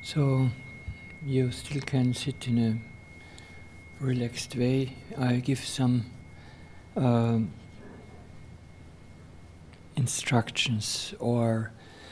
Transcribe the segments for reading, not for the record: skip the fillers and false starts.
So you still can sit in a relaxed way. I give some instructions or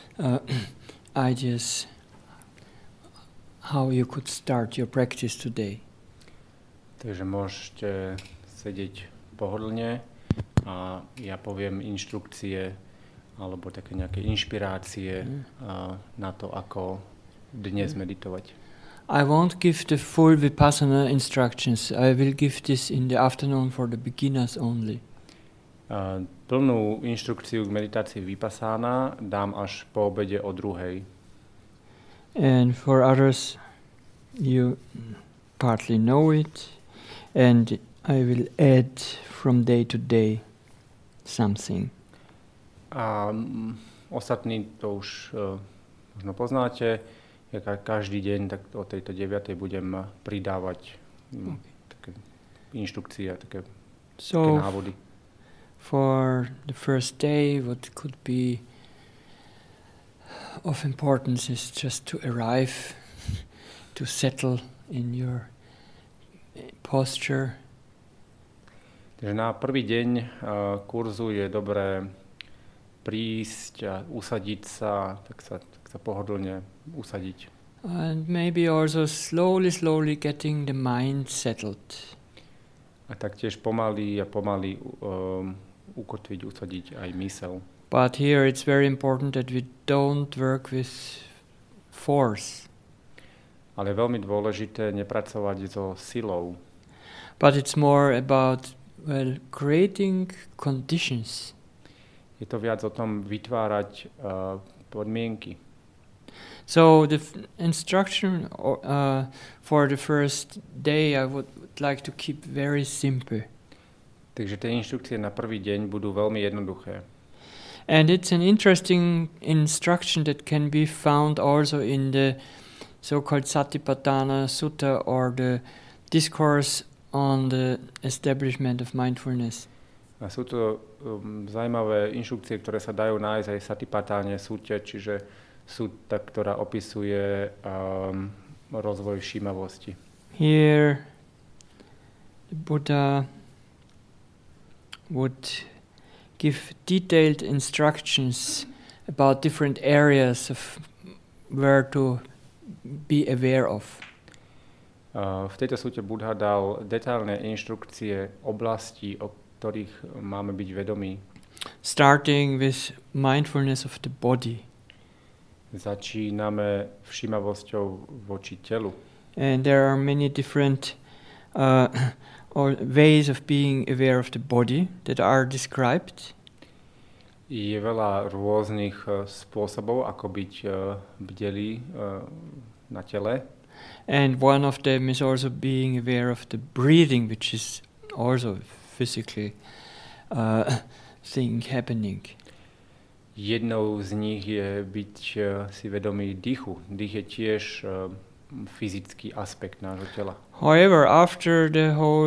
ideas how you could start your practice today. Takže môžete sedieť pohodlne a ja poviem inštrukcie alebo také nejaké inšpirácie na to, ako dnes meditovať. I won't give the full Vipassana instructions. I will give this in the afternoon for the beginners only. Plnú inštrukciu k meditácii Vipassana dám až po obede o 2:00. And for others, you partly know it, and I will add from day to day something. A ostatní to už možno poznáte. Ja každý deň tak o tejto 9:00 budem pridávať také inštrukcie a také návody. For the first day, what could be of importance is just to arrive, to settle in your posture. Takže na prvý deň kurzu je dobré prísť a usadiť sa, tak sa pohodlne usadiť. And maybe also slowly getting the mind settled. A taktiež pomaly ukotviť, usadiť aj myseľ. But here it's very important that we don't work with force. Ale je veľmi dôležité nepracovať so silou. But it's more about creating conditions. Je to viac o tom vytvárať podmienky. So the instruction for the first day I would like to keep very simple. Takže tie inštrukcie na prvý deň budú veľmi jednoduché. And it's an interesting instruction that can be found also in the so-called Satipatthana Sutta or the discourse on the establishment of mindfulness. A sú to zaujímavé inštrukcie, ktoré sa dajú nájsť aj v Satipatáne Sute, čiže sutta, ktorá opisuje rozvoj všímavosti. Here the Buddha would give detailed instructions about different areas of where to be aware of. V tejto súte Buddha dal detailné inštrukcie oblastí, o ktorých máme byť vedomí. Starting with mindfulness of the body. Začíname všímavosťou voči telu. And there are many different or ways of being aware of the body that are described. Je veľa rôznych spôsobov, ako byť bdelý na tele. And one of them is also being aware of the breathing, which is also physically thing happening. Jednou z nich je byť si vedomý dýchu. Dých je tiež fyzický aspekt nášho tela. However, after the whole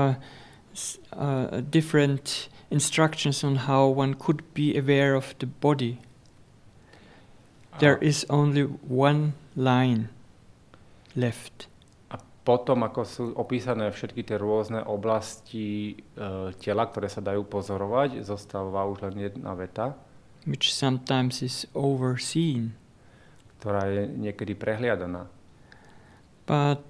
different instructions on how one could be aware of the body, there is only one line left. A potom, ako sú opísané všetky tie rôzne oblasti tela, ktoré sa dajú pozorovať, zostáva už len jedna veta, which sometimes is overseen. Ktorá je niekedy prehliadaná. But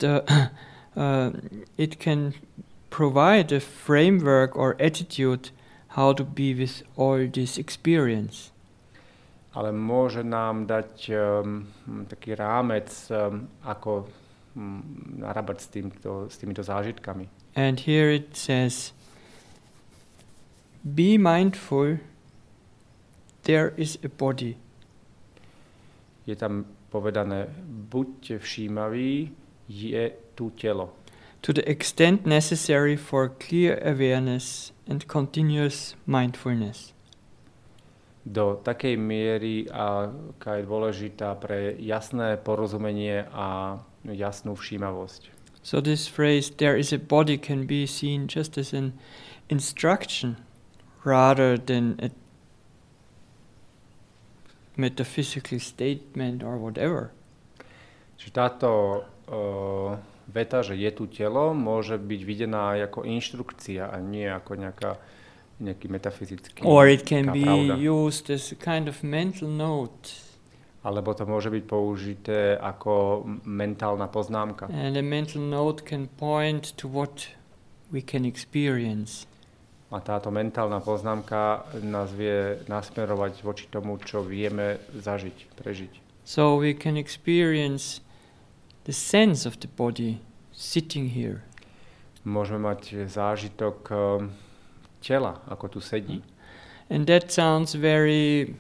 it can provide a framework or attitude how to be with all this experience. Ale môže nám dať taký rámec, ako narábať s týmito zážitkami. And here it says, be mindful, there is a body. Je tam povedané, buďte všímaví, je tu telo. To the extent necessary for clear awareness and continuous mindfulness. Do takej miery, aká je dôležitá pre jasné porozumenie a jasnú všímavosť. So this phrase, there is a body, can be seen just as an instruction rather than a metaphysical statement or whatever. Čiže táto veta, že je tu telo, môže byť videná ako inštrukcia a nie ako nejaký metafyzický Or it can be pravda. used as a kind of mental note. Alebo to môže byť použité ako mentálna poznámka. And a mental note can point to what we can experience. A táto mentálna poznámka nás vie nasmerovať voči tomu, čo vieme zažiť, prežiť. So we can experience the sense of the body sitting here. Môžeme mať zážitok tela, ako tu sedí. And that sounds very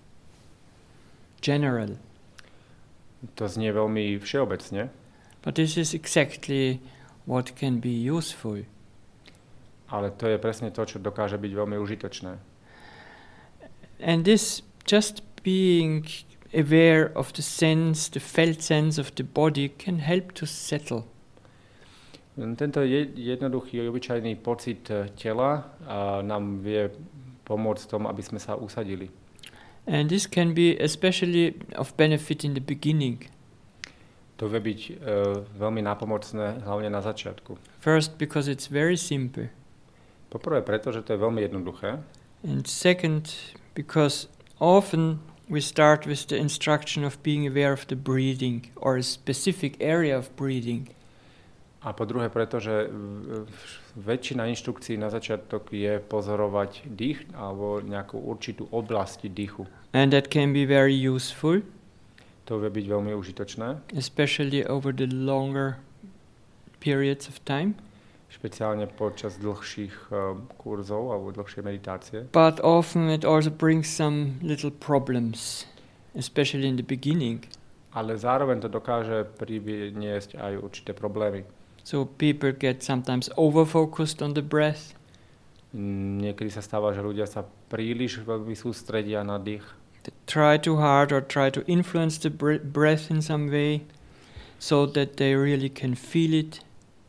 general. To znie veľmi všeobecne, But this is exactly what can be useful. ale to je presne to, čo dokáže byť veľmi užitočné. And this just being aware of the sense, the felt sense of the body can help to settle. Tento jednoduchý, obyčajný pocit tela nám vie pomôcť v tom, aby sme sa usadili. And this can be especially of benefit in the beginning. To vie byť veľmi nápomocné, hlavne na začiatku. First, because it's very simple. Poprvé preto, že to je veľmi jednoduché. And second, because often we start with the instruction of being aware of the breathing or a specific area of breathing. A po druhé preto, že väčšina inštrukcií na začiatok je pozorovať dých alebo nejakú určitú oblasť dýchu. And that can be very useful, To vie byť veľmi užitočné, especially over the longer periods of time. špeciálne počas dlhších kurzov alebo dlhšej meditácie. But often it also brings some little problems, especially in the beginning. Ale zároveň to dokáže priniesť aj určité problémy. So people get sometimes over-focused on the breath. Niekedy sa stáva, že ľudia sa príliš veľmi sústredia na dých. They try too hard or try to influence the breath in some way so that they really can feel it.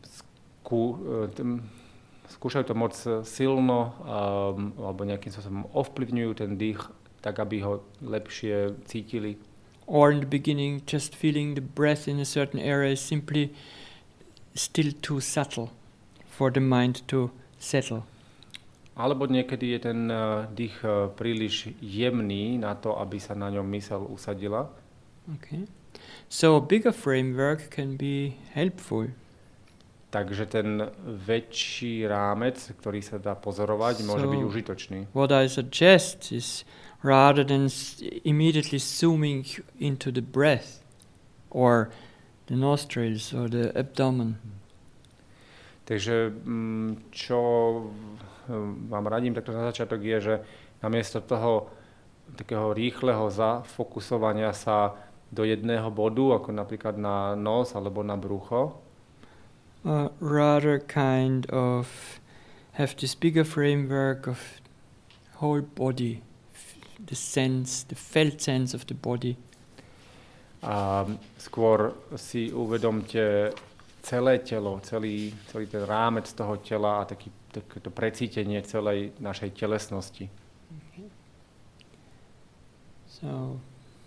Skúšajú to moc silno alebo nejakým spôsobom ovplyvňujú ten dých tak, aby ho lepšie cítili. Or in the beginning, just feeling the breath in a certain area is simply still too subtle for the mind to settle. Alebo niekedy je ten dých príliš jemný na to, aby sa na ňom myseľ usadila. Okay. So a bigger framework can be helpful. Takže ten väčší rámec, ktorý sa dá pozorovať, môže byť užitočný. What I suggest is rather than immediately zooming into the breath or the nostrils or the abdomen. Takže čo vám radím takto na začiatok je, že namiesto toho takého rýchleho zafokusovania sa do jedného bodu, ako napríklad na nos alebo na brucho, rather kind of have this bigger framework of whole body, the sense, the felt sense of the body. A skôr si uvedomte celé telo, celý ten rámec toho tela a takéto precítenie celej našej telesnosti. Okay. So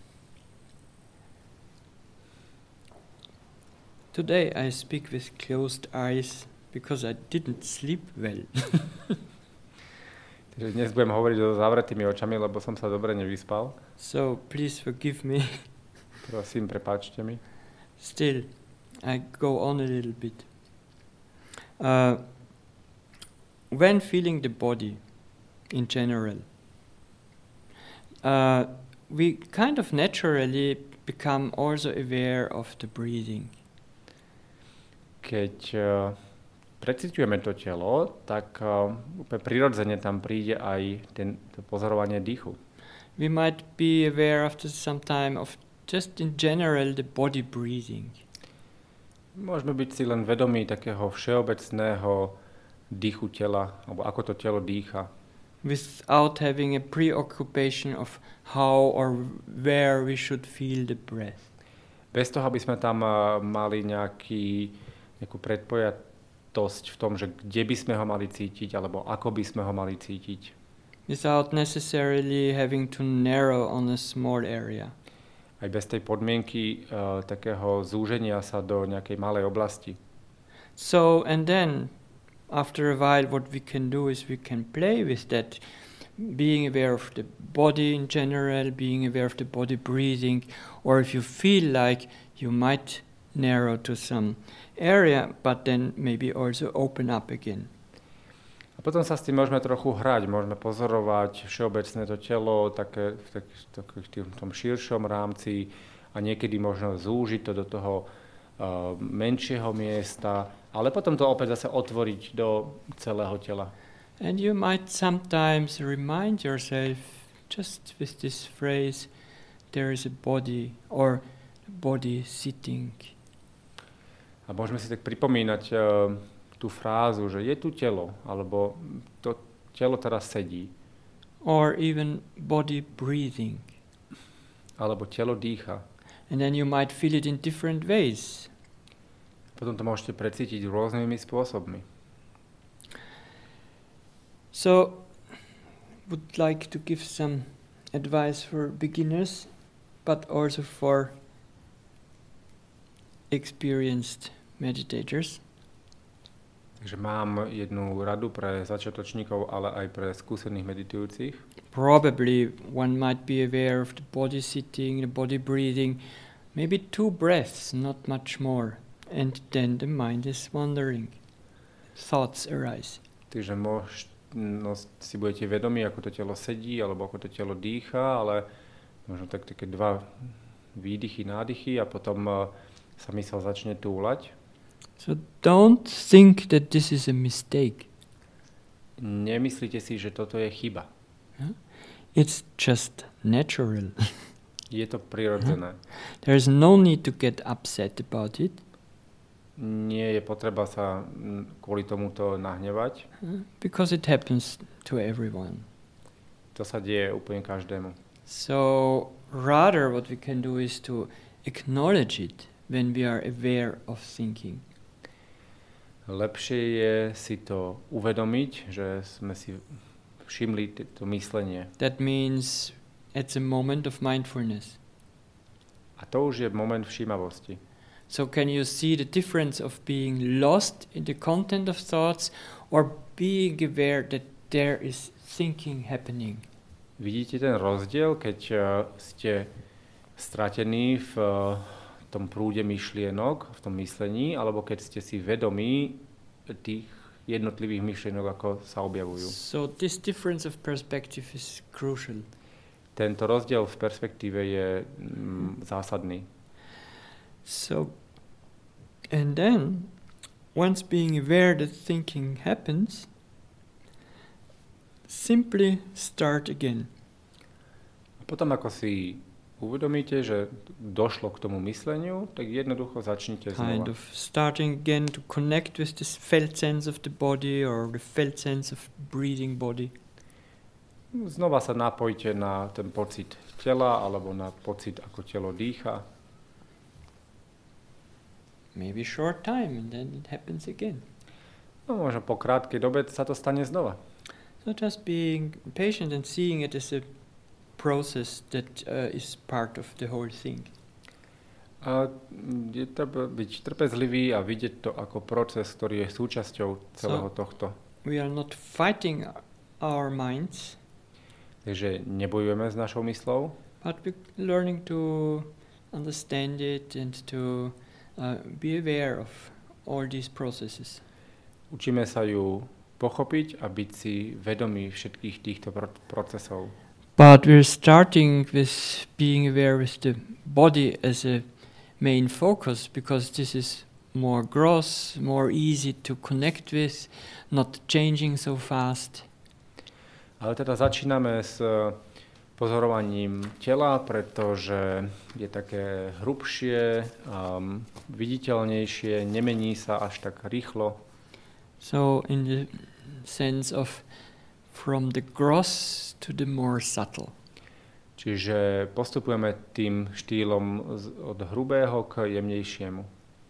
today I speak with closed eyes because I didn't sleep well. Takže dnes budem hovoriť so zavretými očami, lebo som sa dobre nevyspal. So please forgive me. Prosím, prepáčte mi. Still, I go on a little bit. When feeling the body in general, we kind of naturally become also aware of the breathing. Keď preciťujeme to telo, tak úplne prirodzene tam príde aj to pozorovanie dýchu. We might be aware after some time of just in general the body breathing. Môžeme byť si len vedomí takého všeobecného dýchu tela, alebo ako to telo dýcha. Without having a preoccupation of how or where we should feel the breath. Bez toho, aby sme tam mali nejakú predpojatosť v tom, že kde by sme ho mali cítiť, alebo ako by sme ho mali cítiť. Without necessarily having to narrow on a small area. aj bez tej podmienky takého zúženia sa do nejakej malej oblasti. So, and then, after a while, what we can do is we can play with that, being aware of the body in general, being aware of the body breathing, or if you feel like you might narrow to some area, but then maybe also open up again. A potom sa s tým môžeme trochu hrať, môžeme pozorovať všeobecné to telo v tom širšom rámci a niekedy možno zúžiť to do toho menšieho miesta, ale potom to opäť zase otvoriť do celého tela. And you might sometimes remind yourself just with this phrase, there is a body or body sitting. A môžeme si tak pripomínať tú frázu, že je tu telo, alebo to telo teraz sedí. Or even body breathing. Alebo telo dýcha. And then you might feel it in different ways. Potom to môžete precítiť rôznymi spôsobmi. So, would like to give some advice for beginners, but also for experienced meditators. Takže mám jednu radu pre začiatočníkov, ale aj pre skúsených meditujúcich. Probably one might be aware of the body sitting, the body breathing, maybe 2 breaths, not much more. And then the mind is wandering. Thoughts arise. Takže si budete vedomí, ako to telo sedí, alebo ako to telo dýcha, ale možno také 2 výdychy, nádychy a potom sa mysel začne túlať. So don't think that this is a mistake. Nemyslíte si, že toto je chyba. It's just natural. Je to prirodzené. There's no need to get upset about it. Nie je potreba sa kvôli tomuto nahnevať. Because it happens to everyone. To sa deje úplne každému. So rather what we can do is to acknowledge it when we are aware of thinking. Lepšie je si to uvedomiť, že sme si všimli to myslenie. That means it's a moment of mindfulness. A to už je moment všímavosti. So can you see the difference of being lost in the content of thoughts or being aware that there is thinking happening? Vidíte ten rozdiel, keď ste stratení v tom prúde myšlienok, v tom myslení, alebo keď ste si vedomí tých jednotlivých myšlienok, ako sa objavujú. So this difference of perspective is crucial. Tento rozdiel v perspektíve je zásadný. So, and then, once being aware that thinking happens, simply start again. A potom, ako si uvedomíte, že došlo k tomu mysleniu, tak jednoducho začnite znova. Kind of starting again to connect with this felt sense of the body or the felt sense of breathing body. Znova sa napojte na ten pocit tela alebo na pocit, ako telo dýcha. Maybe short time and then it happens again. No možno po krátkej dobe sa to stane znova. So just being patient and seeing it as a process that is part of the whole thing. A je treba byť trpezlivý a vidieť to ako proces, ktorý je súčasťou celého tohto. We are not fighting our minds. Takže nebojujeme s našou myslou. But we're learning to understand it and to be aware of all these processes. Učíme sa ju pochopiť a byť si vedomí všetkých týchto procesov. But we're starting with being aware with the body as a main focus because this is more gross, more easy to connect with, not changing so fast. Ale teda začíname s pozorovaním tela, pretože je také hrubšie, viditeľnejšie, nemení sa až tak rýchlo. So in the sense of from the gross to the more subtle. Čiže postupujeme tým štýlom od hrubého k jemnejšiemu.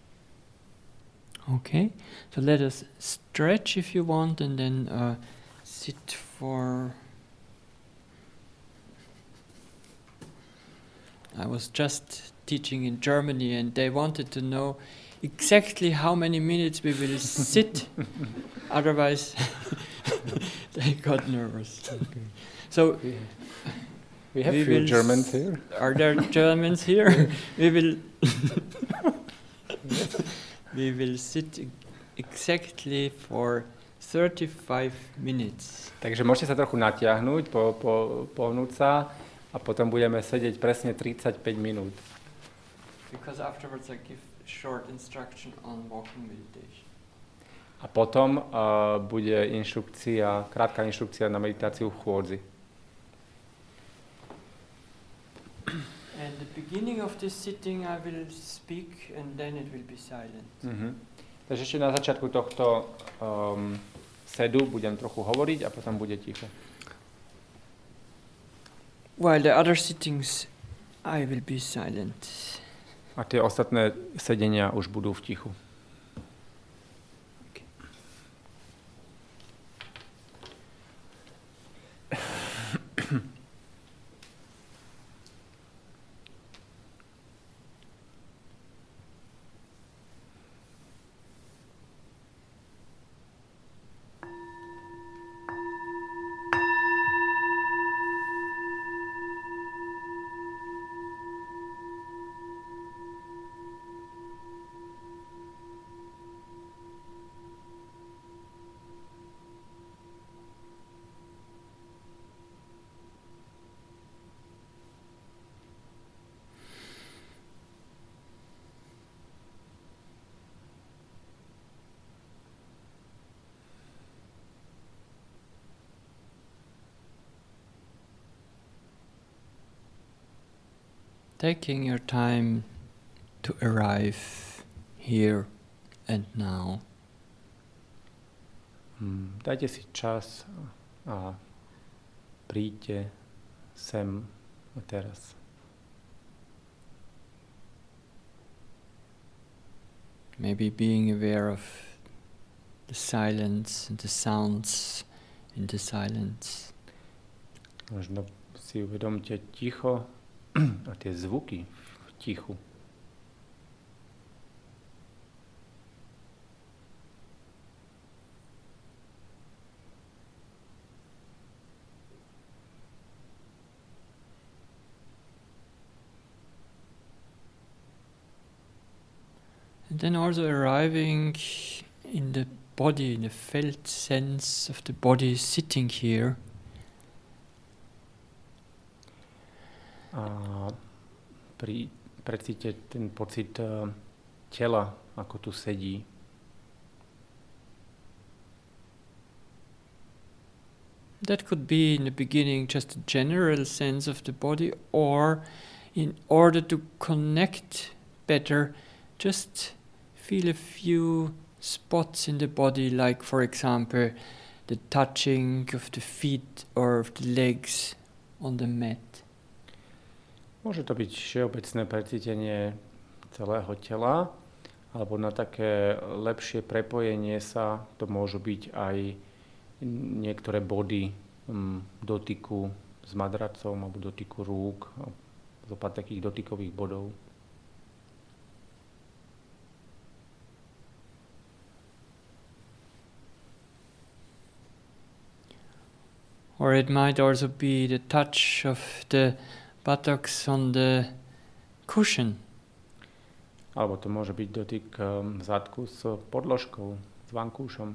Okay, so let us stretch if you want and then sit for I was just teaching in Germany and they wanted to know exactly how many minutes we will sit, otherwise they got nervous. Okay. So We have few Germans here. Are there Germans here? we will sit exactly for 35 minutes. Takže môžete sa trochu natiahnuť, pohnúť sa a potom budeme sedieť presne 35 minút. Because afterwards I give short instruction on walking meditation. A potom bude krátka inštrukcia na meditáciu v chôdzi. And the beginning of this sitting I will speak and then it will be silent. Takže ešte na začiatku tohto sedu budem trochu hovoriť a potom bude ticho. While the other sittings I will be silent. A tie ostatné sedenia už budú v tichu. Okay. Taking your time to arrive here and now. Dajte si čas a príďte sem a teraz. Maybe being aware of the silence and the sounds in the silence. Možno si uvedomte ticho a tie zvuky v tichu. And then also arriving in the body, in the felt sense of the body sitting here. A precíte ten pocit tela, ako tu sedí. That could be in the beginning just a general sense of the body, or in order to connect better, just feel a few spots in the body, like for example the touching of the feet or of the legs on the mat. Môže to byť všeobecné precítenie celého tela, alebo na také lepšie prepojenie sa to môžu byť aj niektoré body dotyku s madracom alebo dotyku rúk, zopár takých dotykových bodov. Or it might also be the touch of the buttocks on the cushion. Alebo to môže byť dotyk zadku s podložkou, s vankúšom.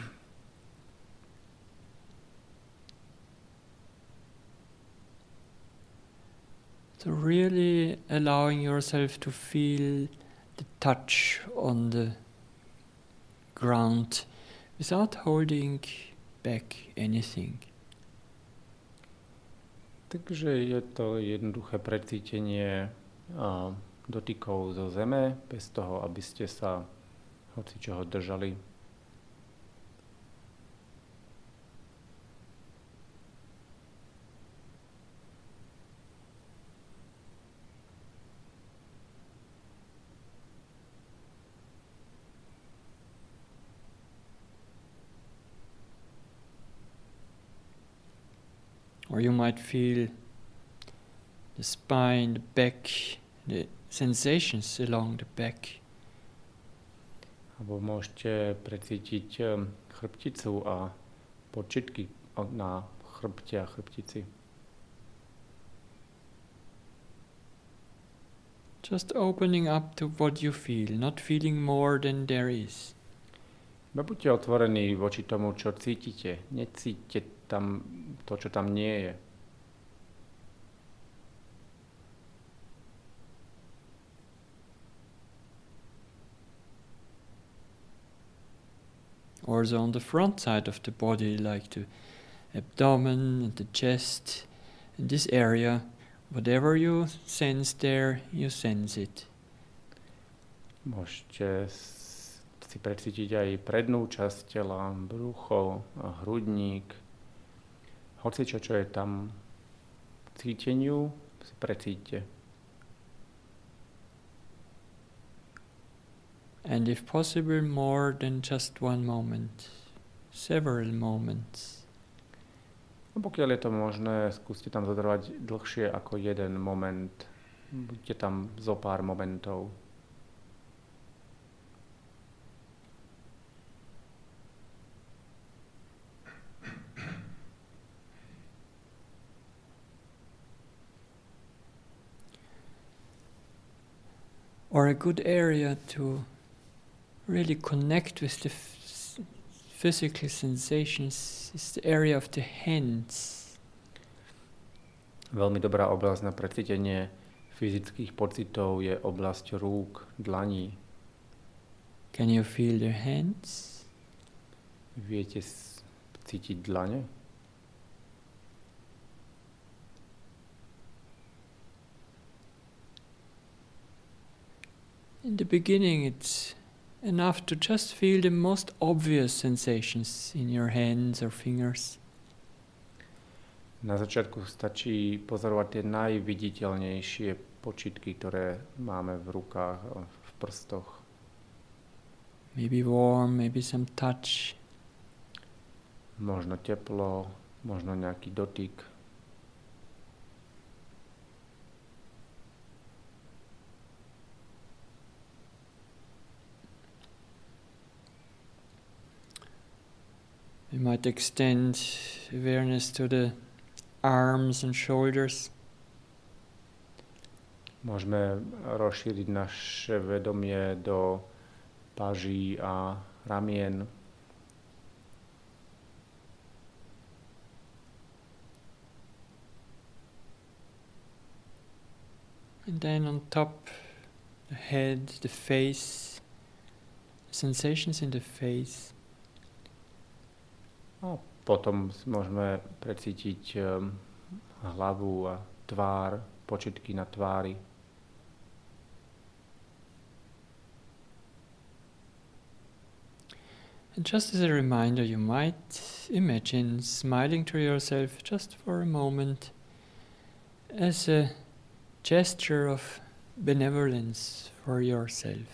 So really allowing yourself to feel the touch on the ground without holding back anything. Takže je to jednoduché precítenie dotykov zo zeme, bez toho, aby ste sa hocičoho držali. Or you might feel the spine, the back, the sensations along the back. Alebo môžete precítiť chrbticu a počitky na chrbte a chrbtici. Just opening up to what you feel, not feeling more than there is. Iba buďte otvorení voči tomu, čo cítite. Necítite tam to, čo tam nie je. Also on the front side of the body, like the abdomen and the chest, in this area, whatever you sense there, you sense it. Môžete si precítiť aj prednú časť tela, brucho, hrudník. Hocičo, čo je tam k cíteniu, si precíťte. And if possible, more than just one moment, several moments. A pokiaľ je to možné, skúste tam zotrvať dlhšie ako jeden moment. Buďte tam zo pár momentov. Or a good area to really connect with the physical sensations is the area of the hands. Veľmi dobrá oblasť na precítenie fyzických pocitov je oblasť rúk, dlaní. Can you feel their hands? Viete cítiť dlane? In the beginning, it's enough to just feel the most obvious sensations in your hands or fingers. Na začiatku stačí pozorovať tie najviditeľnejšie počitky, ktoré máme v rukách a v prstoch. Maybe warm, maybe some touch. Možno teplo, možno nejaký dotyk. We might extend awareness to the arms and shoulders. Môžeme rozšíriť naše vedomie do paží a ramien. And then on top, the head, the face, sensations in the face. A potom môžeme precítiť hlavu a tvár, počitky na tvári. And just as a reminder, you might imagine smiling to yourself just for a moment as a gesture of benevolence for yourself.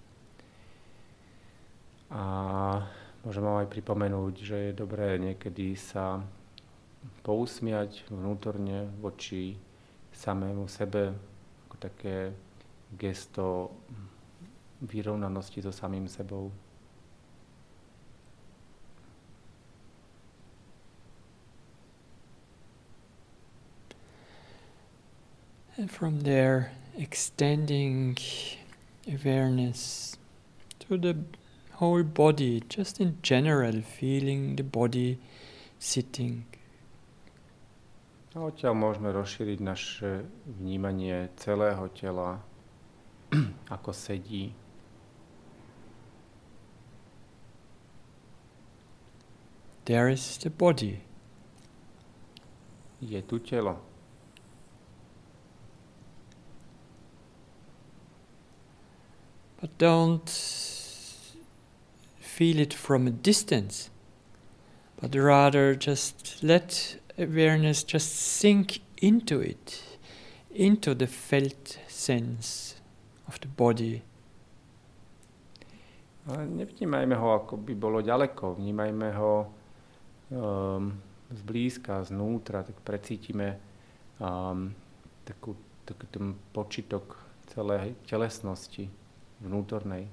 A môžem vám aj pripomenúť, že je dobré niekedy sa pousmiať vnútorne voči samému sebe, ako také gesto vyrovnanosti so samým sebou. And from there, extending awareness to the whole body, just in general, feeling the body sitting. A odtiaľ môžeme rozšíriť naše vnímanie celého tela, ako sedí. There is the body. Je tu telo. But don't feel it from a distance, but rather just let awareness just sink into it, into the felt sense of the body. Ale nevnímajme ho, ako by bolo ďaleko. Vnímajme ho zblízka, znútra, tak precítime taký ten počitok celej telesnosti vnútornej.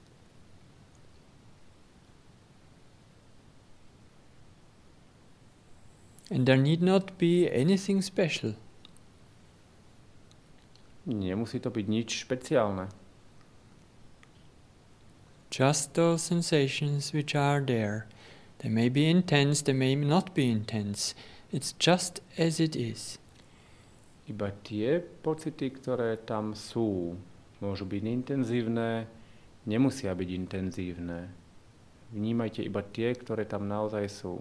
And there need not be anything special. Nemusí to byť nič špeciálne. Just those sensations which are there. They may be intense, they may not be intense. It's just as it is. Iba tie pocity, ktoré tam sú, môžu byť intenzívne, nemusia byť intenzívne. Vnímajte iba tie, ktoré tam naozaj sú.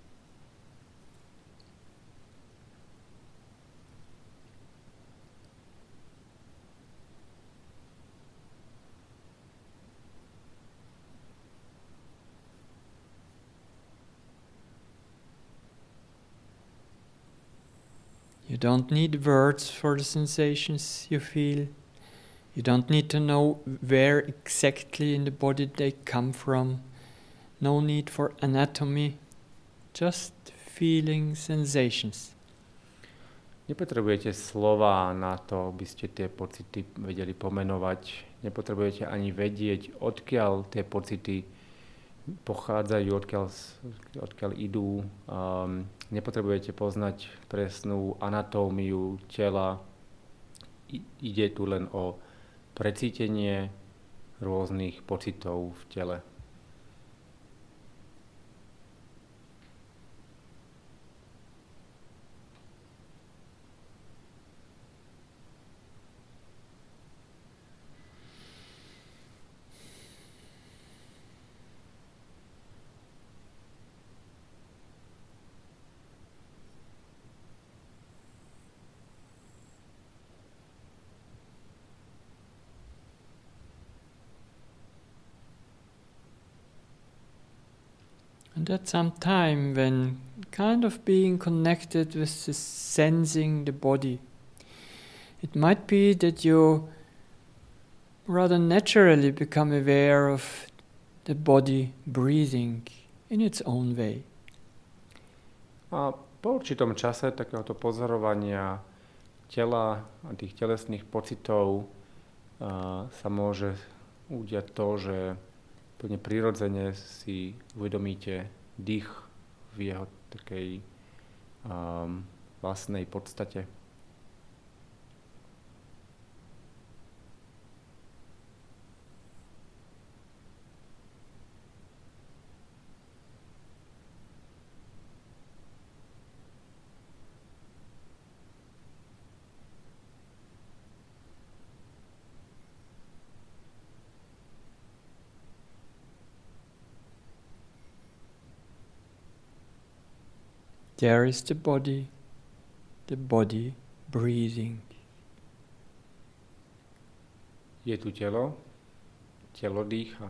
You don't need words for the sensations you feel. You don't need to know where exactly in the body they come from. No need for anatomy. Just feeling sensations. Nepotrebujete slová na to, aby ste tie pocity vedeli pomenovať. Nepotrebujete ani vedieť, odkiaľ tie pocity pochádzajú, odkiaľ idú. Nepotrebujete poznať presnú anatómiu tela. Ide tu len o precítenie rôznych pocitov v tele. And at some time when kind of being connected with this sensing the body, it might be that you rather naturally become aware of the body breathing in its own way. A po určitom čase takéhoto pozorovania tela a tých telesných pocitov sa môže udiať to, že úplne prirodzene si uvedomíte dých v jeho takej vlastnej podstate. There is the body breathing. Je tu telo dýcha.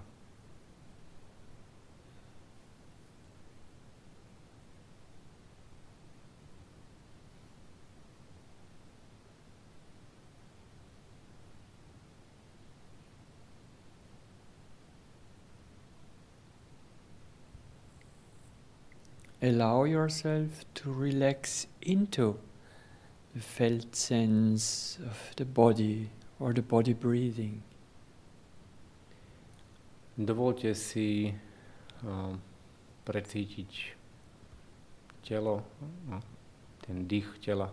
Allow yourself to relax into the felt sense of the body or the body breathing. Dovolte si precítiť telo, ten dých tela.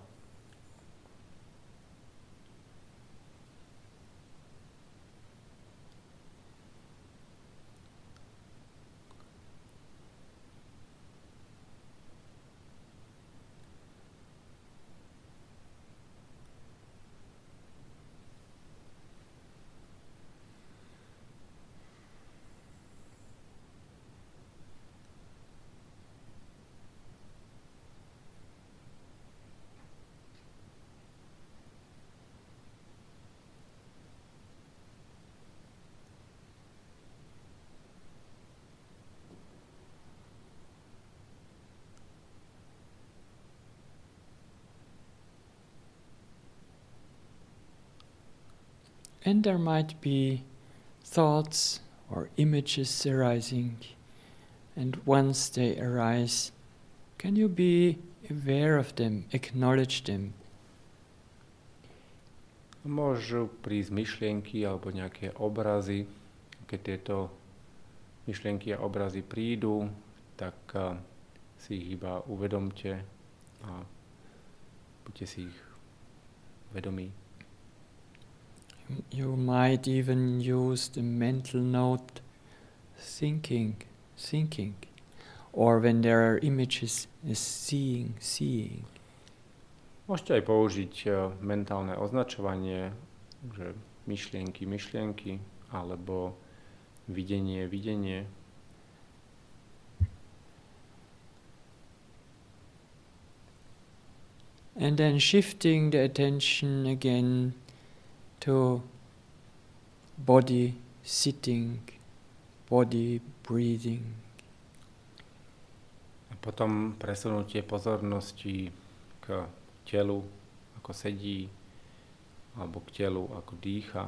And there might be thoughts or images arising, and once they arise, can you be aware of them, acknowledge them? Môžu prísť myšlienky alebo nejaké obrazy. Keď tieto myšlienky a obrazy prídu, tak si ich iba uvedomte a buďte si ich vedomí. You might even use the mental note thinking. Or when there are images, seeing. Môžete aj použiť mentálne označovanie, že myšlienky, alebo videnie. And then shifting the attention again to body sitting, body breathing. A potom presunutie pozornosti k telu, ako sedí, alebo k telu, ako dýcha.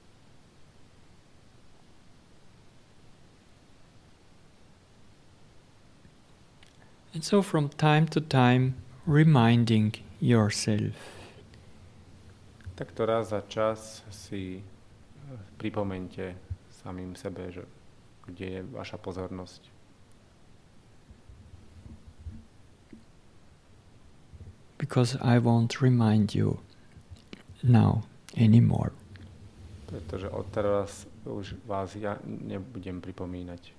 And so from time to time reminding yourself. Takto raz za čas si pripomeňte samým sebe, že kde je vaša pozornosť. Because I won't remind you now anymore. Pretože odteraz už vás ja nebudem pripomínať.